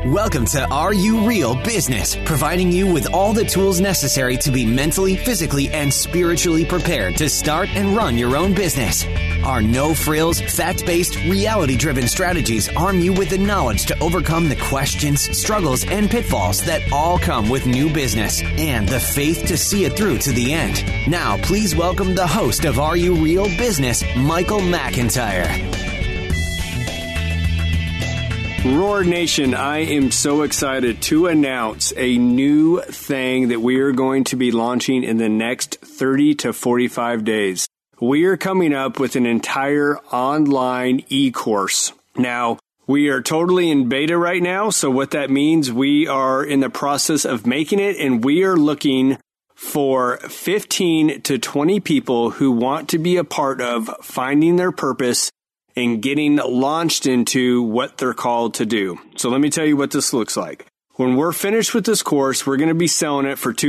Welcome to Are You Real Business, providing you with all the tools necessary to be mentally, physically, and spiritually prepared to start and run your own business. Our no-frills, fact-based, reality-driven strategies arm you with the knowledge to overcome the questions, struggles, and pitfalls that all come with new business, and the faith to see it through to the end. Now, please welcome the host of Are You Real Business, Michael McIntyre. Roar Nation, I am so excited to announce a new thing that we are going to be launching in the next 30 to 45 days. We are coming up with an entire online e-course. Now, we are totally in beta right now, so what that means, we are in the process of making it, and we are looking for 15 to 20 people who want to be a part of finding their purpose and getting launched into what they're called to do. So let me tell you what this looks like. When we're finished with this course, we're going to be selling it for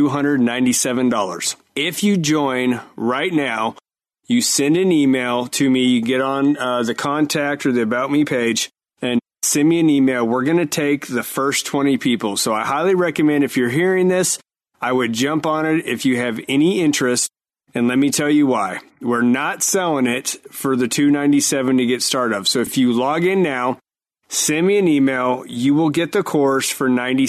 $297. If you join right now, you send an email to me, you get on the contact or the About Me page, and send me an email. We're going to take the first 20 people. So I highly recommend, if you're hearing this, I would jump on it if you have any interest. And let me tell you why. We're not selling it for the $297 to get started. So if you log in now, send me an email, you will get the course for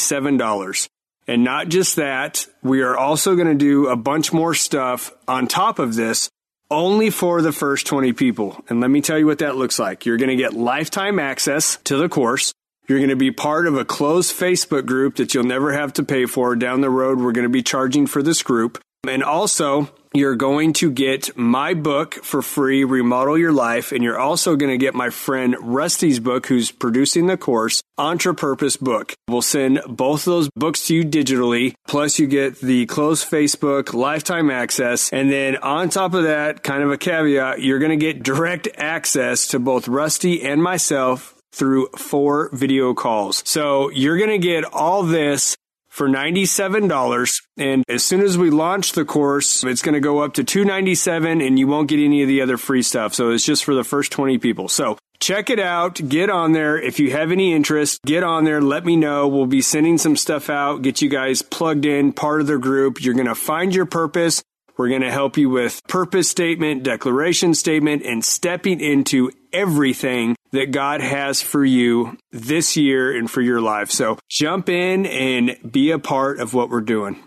$97. And not just that, we are also going to do a bunch more stuff on top of this, only for the first 20 people. And let me tell you what that looks like. You're going to get lifetime access to the course. You're going to be part of a closed Facebook group that you'll never have to pay for. Down the road, we're going to be charging for this group. And also, you're going to get my book for free, Remodel Your Life, and you're also going to get my friend Rusty's book, who's producing the course, Entrepurpose book. We'll send both of those books to you digitally, plus you get the closed Facebook, lifetime access, and then on top of that, kind of a caveat, you're going to get direct access to both Rusty and myself through 4 video calls. So you're going to get all this for $97, and as soon as we launch the course, it's going to go up to $297, and you won't get any of the other free stuff. So it's just for the first 20 people. So check it out. Get on there. If you have any interest, get on there. Let me know. We'll be sending some stuff out, get you guys plugged in, part of the group. You're going to find your purpose. We're going to help you with purpose statement, declaration statement, and stepping into everything that God has for you this year and for your life. So jump in and be a part of what we're doing.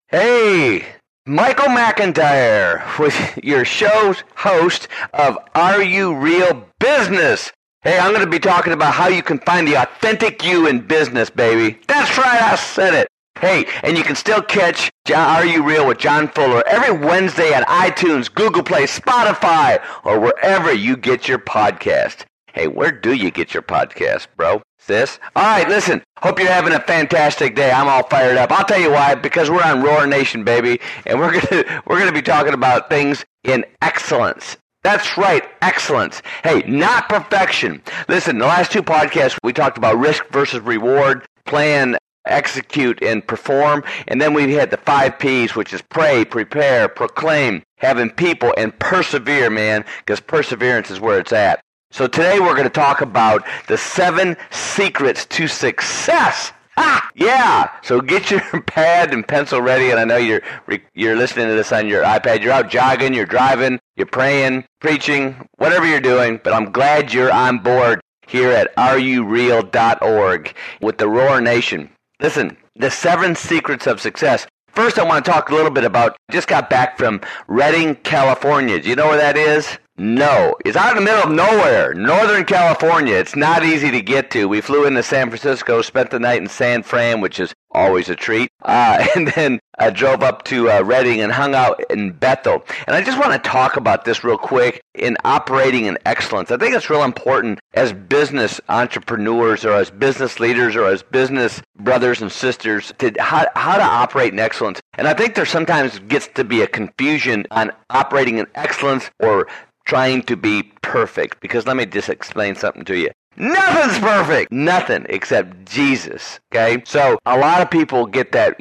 Hey, Michael McIntyre with your show's host of Are You Real Business? Hey, I'm going to be talking about how you can find the authentic you in business, baby. That's right, I said it. Hey, and you can still catch Are You Real with John Fuller every Wednesday on iTunes, Google Play, Spotify, or wherever you get your podcast. Hey, where do you get your podcast, bro? Sis? All right, listen, hope you're having a fantastic day. I'm all fired up. I'll tell you why, because we're on Roar Nation, baby, and we're gonna be talking about things in excellence. That's right, excellence. Hey, not perfection. Listen, the last 2 podcasts, we talked about risk versus reward, plan, execute, and perform. And then we had the 5 P's, which is pray, prepare, proclaim, having people, and persevere, man, because perseverance is where it's at. So today we're going to talk about the 7 secrets to success. Ah, yeah. So get your pad and pencil ready. And I know you're listening to this on your iPad. You're out jogging, you're driving, you're praying, preaching, whatever you're doing. But I'm glad you're on board here at areyoureal.org with the Roar Nation. Listen, the 7 secrets of success. First, I want to talk a little bit about, just got back from Redding, California. Do you know where that is? No. It's out in the middle of nowhere, Northern California. It's not easy to get to. We flew into San Francisco, spent the night in San Fran, which is always a treat, and then drove up to Redding and hung out in Bethel. And I just want to talk about this real quick in operating in excellence. I think it's real important as business entrepreneurs or as business leaders or as business brothers and sisters to how to operate in excellence. And I think there sometimes gets to be a confusion on operating in excellence or trying to be perfect. Because let me just explain something to you. Nothing's perfect. Nothing except Jesus. Okay? So a lot of people get that,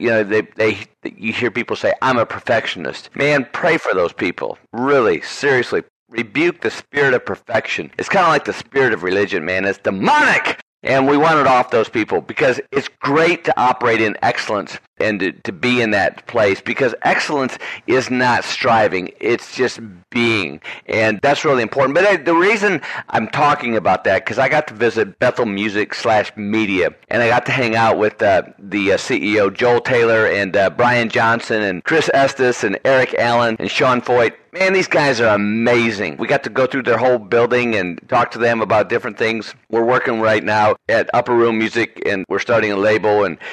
you hear people say, I'm a perfectionist. Man, pray for those people. Really, seriously. Rebuke the spirit of perfection. It's kind of like the spirit of religion, man. It's demonic. And we wanted off those people because it's great to operate in excellence and to be in that place, because excellence is not striving, it's just being. And that's really important. But the reason I'm talking about that, because I got to visit Bethel Music/Media, and I got to hang out with the CEO, Joel Taylor, and Brian Johnson, and Chris Estes, and Eric Allen, and Sean Foyt. Man, these guys are amazing. We got to go through their whole building and talk to them about different things. We're working right now at Upper Room Music, and we're starting a label, and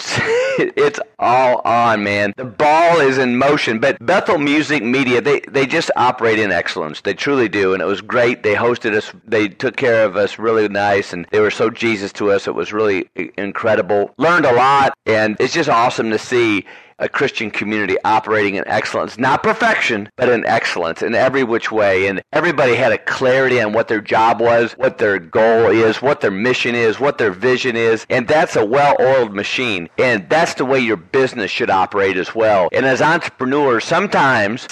it's all on, man. The ball is in motion. But Bethel Music Media, they just operate in excellence. They truly do, and it was great. They hosted us. They took care of us really nice, and they were so Jesus to us. It was really incredible. Learned a lot, and it's just awesome to see a Christian community operating in excellence, not perfection, but in excellence in every which way. And everybody had a clarity on what their job was, what their goal is, what their mission is, what their vision is. And that's a well-oiled machine. And that's the way your business should operate as well. And as entrepreneurs, sometimes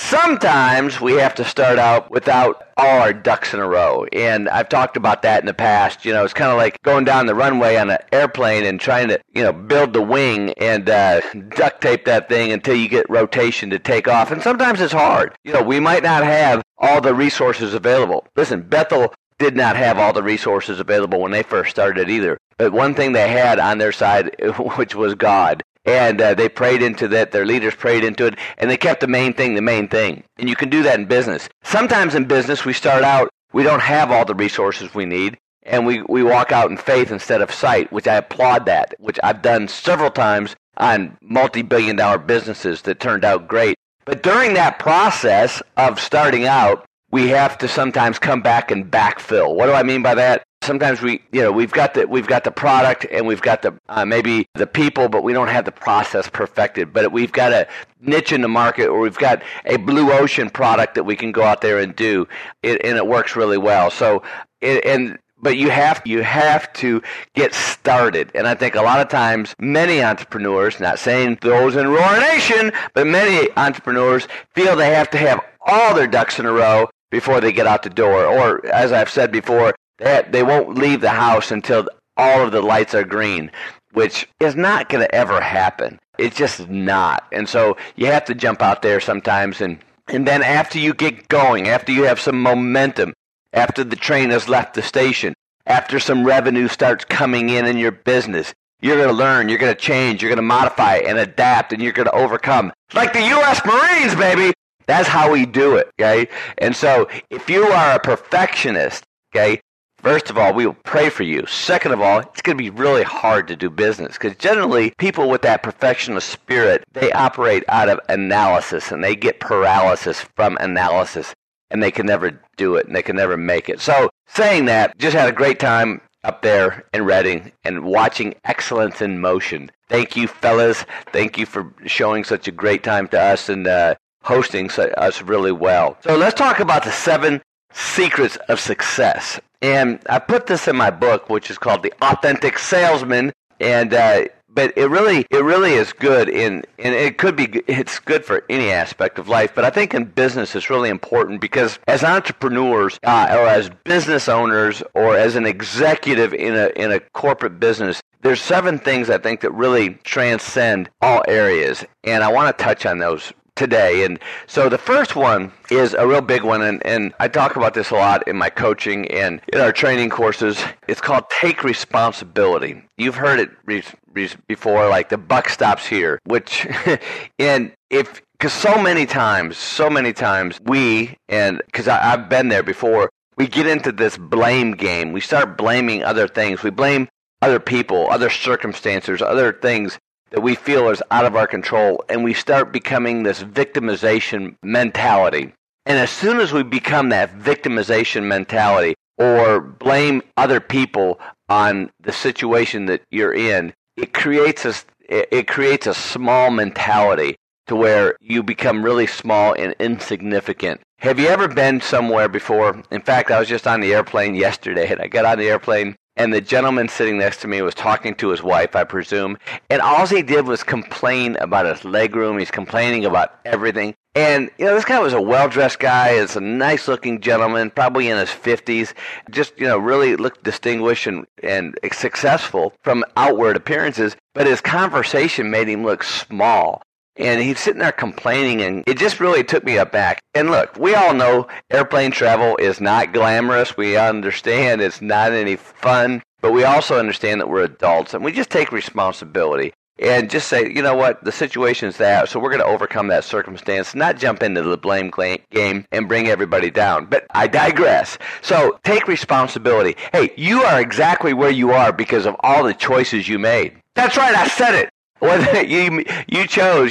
we have to start out without all our ducks in a row. And I've talked about that in the past. You know, it's kind of like going down the runway on an airplane and trying to, build the wing and duct tape that thing until you get rotation to take off. And sometimes it's hard. We might not have all the resources available. Listen, Bethel did not have all the resources available when they first started either. But one thing they had on their side, which was God. And they prayed into that. Their leaders prayed into it. And they kept the main thing. And you can do that in business. Sometimes in business, we start out, we don't have all the resources we need. And we walk out in faith instead of sight, which I applaud that, which I've done several times on multi-billion-dollar businesses that turned out great. But during that process of starting out, we have to sometimes come back and backfill. What do I mean by that? Sometimes we've got the product and we've got the maybe the people, but we don't have the process perfected. But we've got a niche in the market, or we've got a blue ocean product that we can go out there and do, and it works really well. So but you have to get started. And I think a lot of times, many entrepreneurs, not saying those in Roar Nation, but many entrepreneurs feel they have to have all their ducks in a row before they get out the door. Or, as I've said before, they won't leave the house until all of the lights are green, which is not going to ever happen. It's just not. And so you have to jump out there sometimes. And then after you get going, after you have some momentum, after the train has left the station, after some revenue starts coming in your business, you're going to learn, you're going to change, you're going to modify and adapt, and you're going to overcome. Like the U.S. Marines, baby! That's how we do it, okay? And so if you are a perfectionist, okay, first of all, we will pray for you. Second of all, it's going to be really hard to do business, because generally people with that perfectionist spirit, they operate out of analysis, and they get paralysis from analysis. And they can never do it, and they can never make it. So, saying that, just had a great time up there in Redding and watching excellence in motion. Thank you, fellas. Thank you for showing such a great time to us and hosting us really well. So, let's talk about the 7 secrets of success. And I put this in my book, which is called The Authentic Salesman. And but it really is good and it's good for any aspect of life. But I think in business it's really important, because as entrepreneurs or as business owners or as an executive in a corporate business, there's 7 things I think that really transcend all areas, and I want to touch on those today. And so the first one is a real big one, and I talk about this a lot in my coaching and in our training courses. It's called take responsibility. You've heard it before, like the buck stops here, which because so many times because I've been there before, we get into this blame game. We start blaming other things. We blame other people, other circumstances, other things that we feel is out of our control, and we start becoming this victimization mentality. And as soon as we become that victimization mentality, or blame other people on the situation that you're in, it creates a small mentality to where you become really small and insignificant. Have you ever been somewhere before? In fact, I was just on the airplane yesterday, and I got on the airplane, and the gentleman sitting next to me was talking to his wife, I presume, and all he did was complain about his legroom. He's complaining about everything. And, this guy was a well-dressed guy. It's a nice-looking gentleman, probably in his 50s, just, really looked distinguished and successful from outward appearances, but his conversation made him look small. And he's sitting there complaining, and it just really took me aback. And look, we all know airplane travel is not glamorous. We understand it's not any fun, but we also understand that we're adults, and we just take responsibility. And just say, you know what, the situation's that, so we're going to overcome that circumstance, not jump into the blame game and bring everybody down. But I digress. So take responsibility. Hey, you are exactly where you are because of all the choices you made. That's right, I said it. Whether you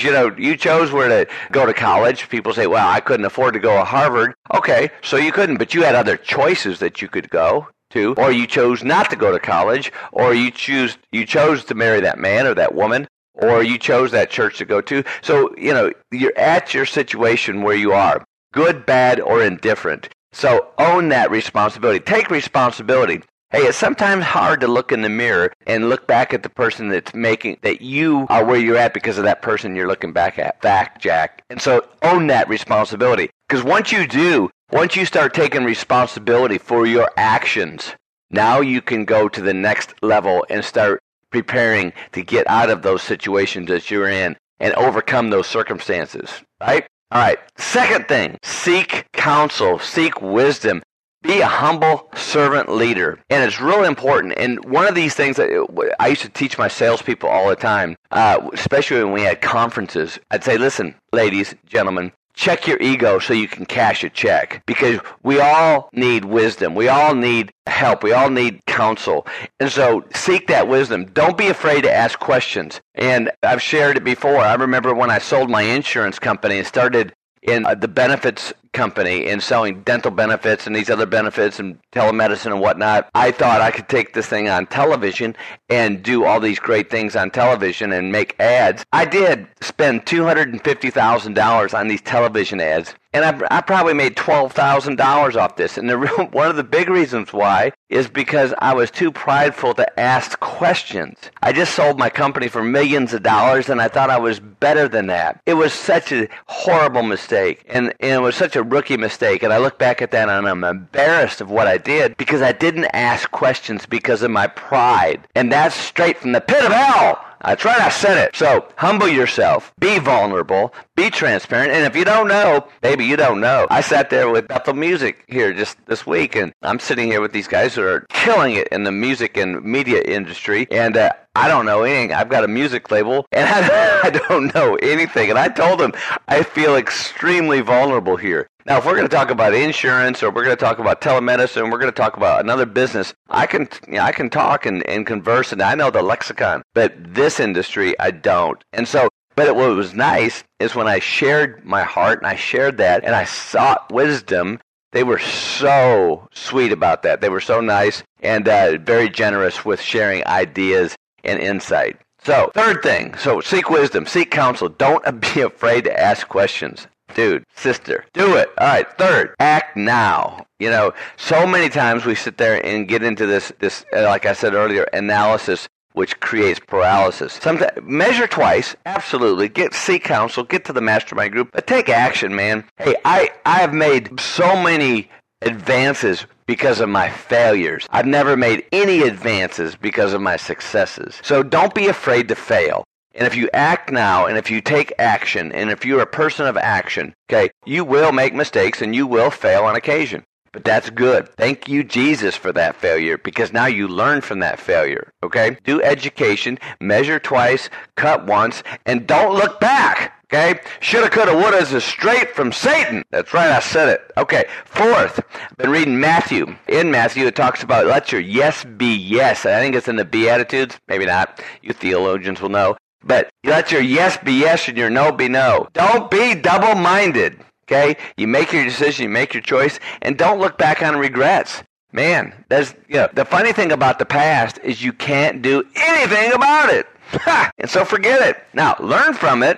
chose where to go to college. People say, well, I couldn't afford to go to Harvard. Okay, so you couldn't, but you had other choices that you could go to, or you chose not to go to college, or you chose to marry that man or that woman, or you chose that church to go to. So, you're at your situation where you are, good, bad, or indifferent. So own that responsibility. Take responsibility. Hey, it's sometimes hard to look in the mirror and look back at the person that's making that you are where you're at because of that person you're looking back at. Fact, Jack. And so own that responsibility. Because once you start taking responsibility for your actions, now you can go to the next level and start preparing to get out of those situations that you're in and overcome those circumstances, right? All right. Second thing, seek counsel, seek wisdom. Be a humble servant leader. And it's really important. And one of these things that I used to teach my salespeople all the time, especially when we had conferences, I'd say, listen, ladies, gentlemen, check your ego so you can cash a check, because we all need wisdom. We all need help. We all need counsel. And so seek that wisdom. Don't be afraid to ask questions. And I've shared it before. I remember when I sold my insurance company and started in the benefits company and selling dental benefits and these other benefits and telemedicine and whatnot, I thought I could take this thing on television and do all these great things on television and make ads. I did spend $250,000 on these television ads, and I probably made $12,000 off this. And one of the big reasons why is because I was too prideful to ask questions. I just sold my company for millions of dollars, and I thought I was better than that. It was such a horrible mistake, and it was such a rookie mistake. And I look back at that, and I'm embarrassed of what I did because I didn't ask questions because of my pride. And that's straight from the pit of hell. That's right, I said it. So humble yourself, be vulnerable, be transparent, and if you don't know, maybe you don't know. I sat there with Bethel Music here just this week, and I'm sitting here with these guys who are killing it in the music and media industry, and I don't know anything. I've got a music label, and I don't know anything. And I told them I feel extremely vulnerable here. Now, if we're going to talk about insurance, or we're going to talk about telemedicine, we're going to talk about another business, I can talk and converse, and I know the lexicon. But this industry, I don't. And so, but what was nice is when I shared my heart, and I shared that, and I sought wisdom, they were so sweet about that. They were so nice and very generous with sharing ideas and insight. So, third thing, so seek wisdom, seek counsel. Don't be afraid to ask questions. Dude, sister, do it. All right, third, act now. You know, so many times we sit there and get into this like I said earlier, analysis, which creates paralysis. Sometimes measure twice, absolutely. Seek counsel, get to the mastermind group, but take action, man. Hey, I have made so many advances because of my failures. I've never made any advances because of my successes. So don't be afraid to fail. And if you act now, and if you take action, and if you're a person of action, okay, you will make mistakes and you will fail on occasion. But that's good. Thank you, Jesus, for that failure, because now you learn from that failure, okay? Do education, measure twice, cut once, and don't look back, okay? Shoulda, coulda, woulda is straight from Satan. That's right, I said it. Okay, fourth, I've been reading Matthew. In Matthew, it talks about let your yes be yes. I think it's in the Beatitudes. Maybe not. You theologians will know. But let your yes be yes and your no be no. Don't be double-minded, okay? You make your decision, you make your choice, and don't look back on regrets. Man, the funny thing about the past is you can't do anything about it. And so forget it. Now, learn from it,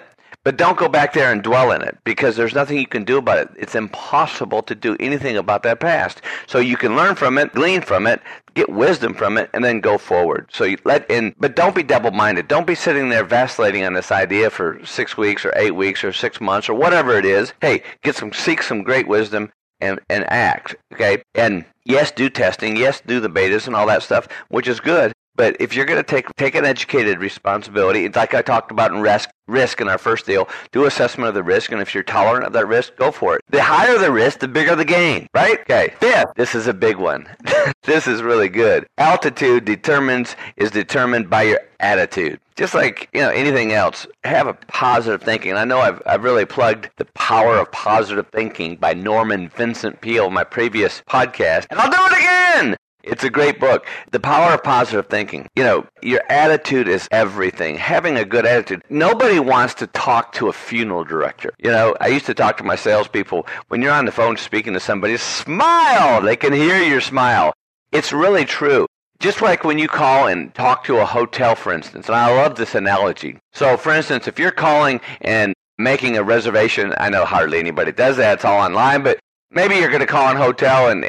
But don't go back there and dwell in it, because there's nothing you can do about it. It's impossible to do anything about that past. So you can learn from it, glean from it, get wisdom from it, and then go forward. So but don't be double-minded. Don't be sitting there vacillating on this idea for 6 weeks or 8 weeks or 6 months or whatever it is. Hey, seek some great wisdom and act, okay? And yes, do testing. Yes, do the betas and all that stuff, which is good. But if you're going to take an educated responsibility, it's like I talked about in risk in our first deal, do assessment of the risk, and if you're tolerant of that risk, go for it. The higher the risk, the bigger the gain, right? Okay. Fifth, this is a big one. This is really good. Altitude is determined by your attitude. Just like, anything else, have a positive thinking. I know I've really plugged The Power of Positive Thinking by Norman Vincent Peale in my previous podcast, and I'll do it again! It's a great book. The Power of Positive Thinking. Your attitude is everything. Having a good attitude. Nobody wants to talk to a funeral director. I used to talk to my salespeople. When you're on the phone speaking to somebody, smile. They can hear your smile. It's really true. Just like when you call and talk to a hotel, for instance. And I love this analogy. So, for instance, if you're calling and making a reservation, I know hardly anybody does that. It's all online, but maybe you're going to call a hotel and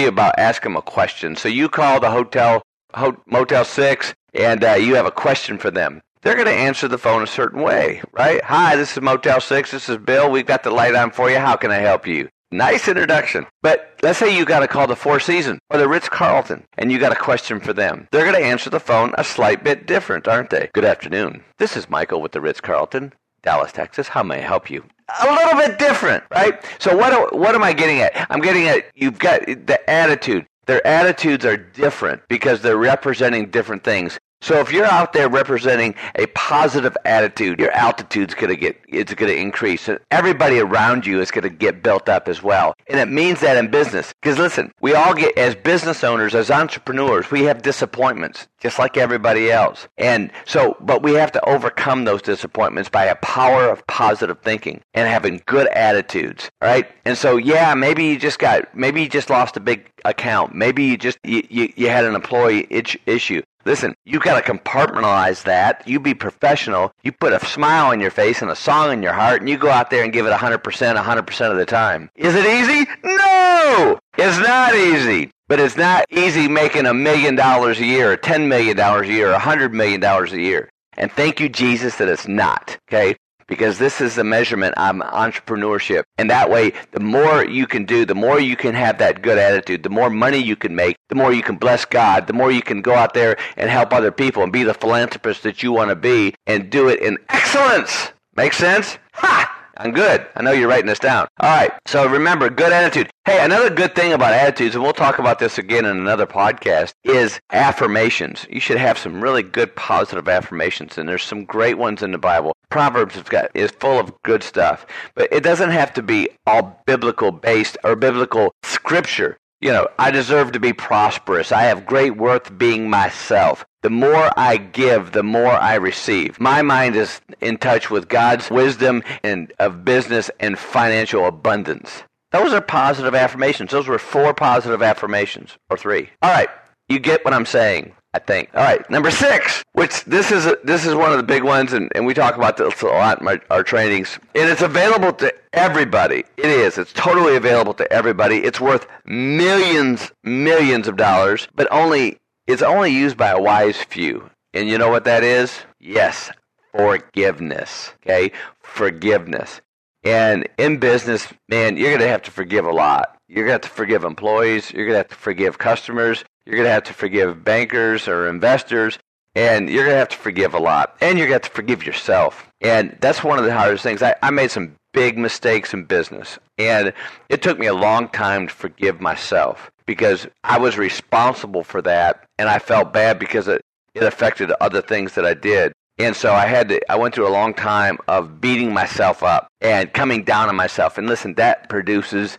ask them a question. So you call the Motel 6, and you have a question for them. They're going to answer the phone a certain way, right? Hi, this is Motel 6. This is Bill. We've got the light on for you. How can I help you? Nice introduction. But let's say you got to call the Four Seasons or the Ritz-Carlton, and you got a question for them. They're going to answer the phone a slight bit different, aren't they? Good afternoon. This is Michael with the Ritz-Carlton, Dallas, Texas. How may I help you? A little bit different, right? So what am I getting at? I'm getting at you've got the attitude. Their attitudes are different because they're representing different things. So if you're out there representing a positive attitude, your altitude's going to increase, and everybody around you is going to get built up as well. And it means that in business, because listen, we all get, as business owners, as entrepreneurs, we have disappointments just like everybody else. And so, but we have to overcome those disappointments by a power of positive thinking and having good attitudes, right? And so, yeah, maybe you just lost a big account. Maybe you had an employee issue. Listen, you got to compartmentalize that. You be professional. You put a smile on your face and a song in your heart, and you go out there and give it 100% of the time. Is it easy? No! It's not easy. But it's not easy making $1 million a year, or $10 million a year, or $100 million a year. And thank you, Jesus, that it's not, okay? Because this is the measurement of entrepreneurship. And that way, the more you can do, the more you can have that good attitude, the more money you can make, the more you can bless God, the more you can go out there and help other people and be the philanthropist that you want to be and do it in excellence. Make sense? Ha! I'm good. I know you're writing this down. All right. So remember, good attitude. Hey, another good thing about attitudes, and we'll talk about this again in another podcast, is affirmations. You should have some really good positive affirmations, and there's some great ones in the Bible. Proverbs is full of good stuff, but it doesn't have to be all biblical based or biblical scripture. I deserve to be prosperous. I have great worth being myself. The more I give, the more I receive. My mind is in touch with God's wisdom and of business and financial abundance. Those are positive affirmations. Those were 4 positive affirmations, or 3. All right, you get what I'm saying, I think. All right, number 6, which this is one of the big ones, and we talk about this a lot in our trainings, and it's available to everybody. It is. It's totally available to everybody. It's worth millions of dollars, but it's only used by a wise few. And you know what that is? Yes, forgiveness. Okay? Forgiveness. And in business, man, you're going to have to forgive a lot. You're going to have to forgive employees. You're going to have to forgive customers. You're going to have to forgive bankers or investors. And you're going to have to forgive a lot. And you're going to have to forgive yourself. And that's one of the hardest things. I made some big mistakes in business. And it took me a long time to forgive myself because I was responsible for that. And I felt bad because it affected other things that I did. And so I went through a long time of beating myself up and coming down on myself. And listen, that produces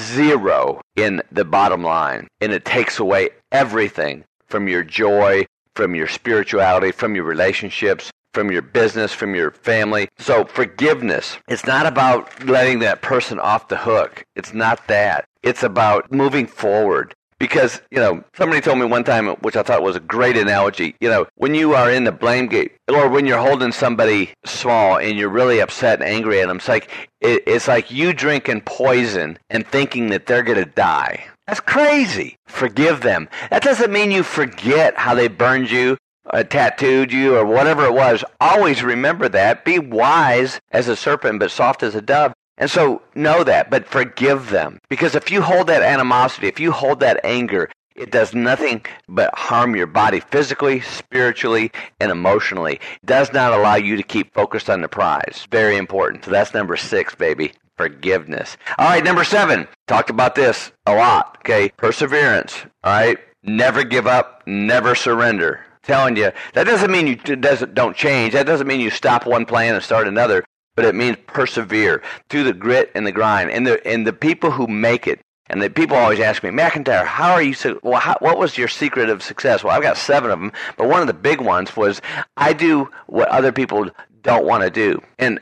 0 in the bottom line. And it takes away everything from your joy, from your spirituality, from your relationships, from your business, from your family. So forgiveness, it's not about letting that person off the hook. It's not that. It's about moving forward. Because, somebody told me one time, which I thought was a great analogy, when you are in the blame game, or when you're holding somebody small and you're really upset and angry at them, it's like you drinking poison and thinking that they're going to die. That's crazy. Forgive them. That doesn't mean you forget how they burned you, tattooed you, or whatever it was. Always remember that. Be wise as a serpent, but soft as a dove. And so know that, but forgive them. Because if you hold that animosity, if you hold that anger, it does nothing but harm your body physically, spiritually, and emotionally. It does not allow you to keep focused on the prize. Very important. So that's number 6, baby. Forgiveness. All right, number 7. Talked about this a lot, okay? Perseverance, all right? Never give up, never surrender. Telling you, that doesn't mean you don't change. That doesn't mean you stop one plan and start another. But it means persevere through the grit and the grind. And the people who make it, and the people always ask me, McIntyre, how are you? What was your secret of success? Well, I've got 7 of them, but one of the big ones was I do what other people don't want to do. And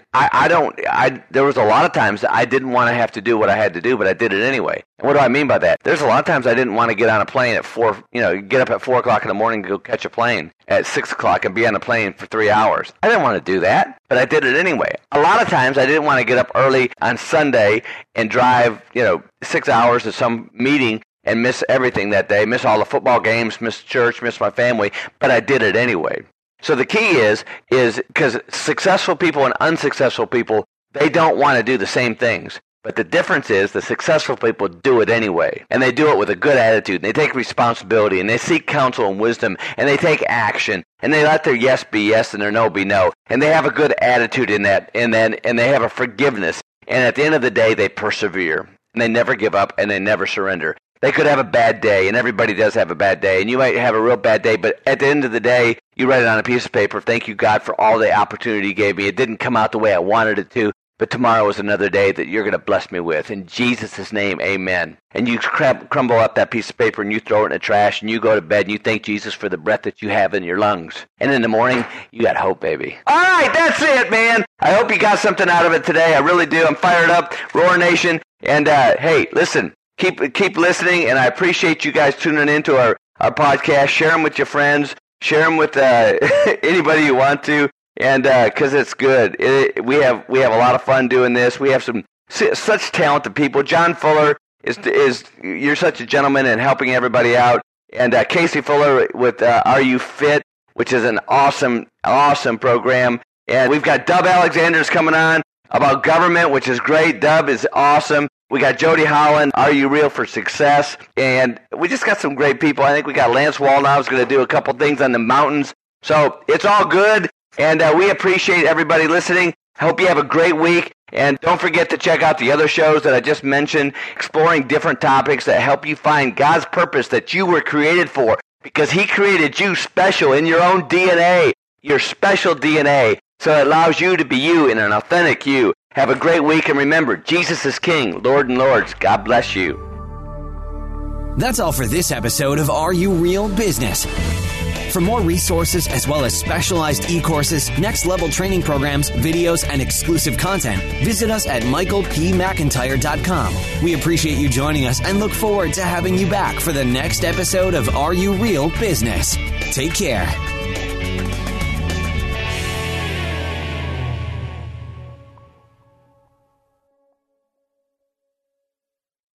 there was a lot of times that I didn't want to have to do what I had to do, but I did it anyway. And what do I mean by that? There's a lot of times I didn't want to get on a plane at 4, get up at 4 o'clock in the morning and go catch a plane at 6 o'clock and be on a plane for 3 hours. I didn't want to do that, but I did it anyway. A lot of times I didn't want to get up early on Sunday and drive, 6 hours to some meeting and miss everything that day, miss all the football games, miss church, miss my family, but I did it anyway. So the key is because successful people and unsuccessful people, they don't want to do the same things. But the difference is the successful people do it anyway. And they do it with a good attitude. And they take responsibility. And they seek counsel and wisdom. And they take action. And they let their yes be yes and their no be no. And they have a good attitude in that. And they have a forgiveness. And at the end of the day, they persevere. And they never give up. And they never surrender. They could have a bad day, and everybody does have a bad day, and you might have a real bad day, but at the end of the day, you write it on a piece of paper, thank you, God, for all the opportunity you gave me. It didn't come out the way I wanted it to, but tomorrow is another day that you're going to bless me with. In Jesus' name, amen. And you crumble up that piece of paper, and you throw it in the trash, and you go to bed, and you thank Jesus for the breath that you have in your lungs. And in the morning, you got hope, baby. All right, that's it, man. I hope you got something out of it today. I really do. I'm fired up. Roar Nation. And, hey, listen. Keep listening, and I appreciate you guys tuning into our podcast. Share them with your friends. Share them with anybody you want to, and because it's good. We have a lot of fun doing this. We have such talented people. John Fuller is you're such a gentleman in helping everybody out, and Casey Fuller with Are You Fit, which is an awesome program. And we've got Dub Alexander's coming on about government, which is great. Dub is awesome. We got Jody Holland, Are You Real for Success? And we just got some great people. I think we got Lance Wallnow who's going to do a couple things on the mountains. So it's all good, and we appreciate everybody listening. I hope you have a great week. And don't forget to check out the other shows that I just mentioned, exploring different topics that help you find God's purpose that you were created for, because He created you special in your own DNA, your special DNA. So it allows you to be you in an authentic you. Have a great week, and remember, Jesus is King, Lord and Lords. God bless you. That's all for this episode of Are You Real Business? For more resources as well as specialized e-courses, next-level training programs, videos, and exclusive content, visit us at michaelpmcintyre.com. We appreciate you joining us and look forward to having you back for the next episode of Are You Real Business? Take care.